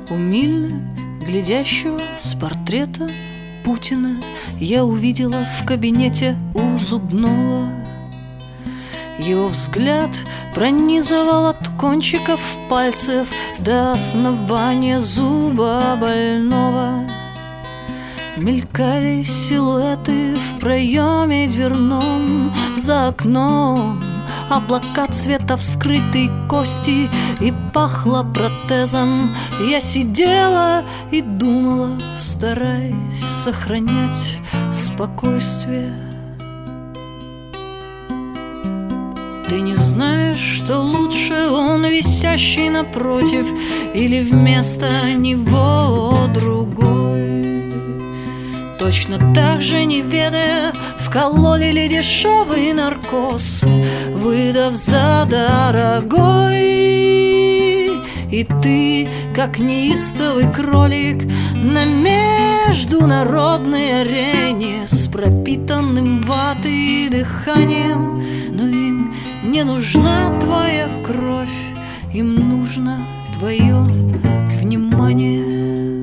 Умильно глядящего с портрета Путина я увидела в кабинете у зубного. Его взгляд пронизывал от кончиков пальцев до основания зуба больного. Мелькали силуэты в проеме дверном, за окном облака цвета вскрытой кости, и пахло протезом. Я сидела и думала, стараясь сохранять спокойствие. Ты не знаешь, что лучше он, висящий напротив, или вместо него другой. Точно так же, не ведая, вкололи ли дешевый наркоз, выдав за дорогой. И ты, как неистовый кролик, на международной арене, с пропитанным ватой дыханием. Но им не нужна твоя кровь, им нужно твое внимание.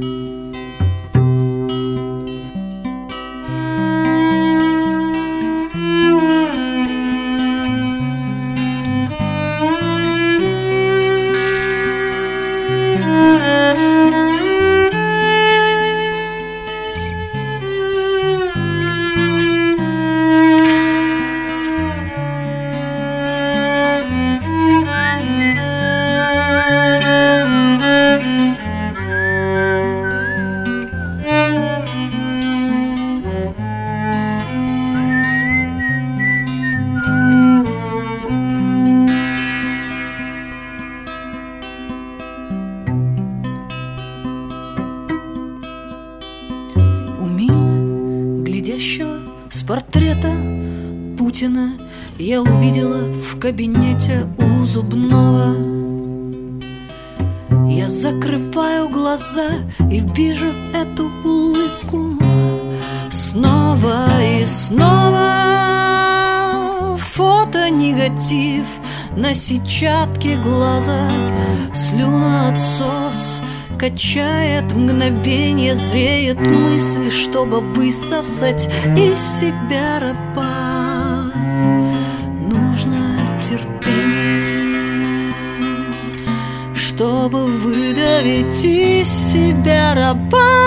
Глядящего с портрета Путина я увидела в кабинете у зубного. Я закрываю глаза и вижу эту улыбку снова и снова. Фото-негатив на сетчатке глаза, слюноотсос качает мгновение, зреет мысль, чтобы высосать из себя раба. Нужно терпение, чтобы выдавить из себя раба.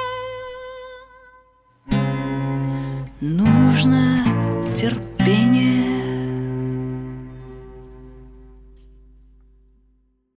Нужно терпение.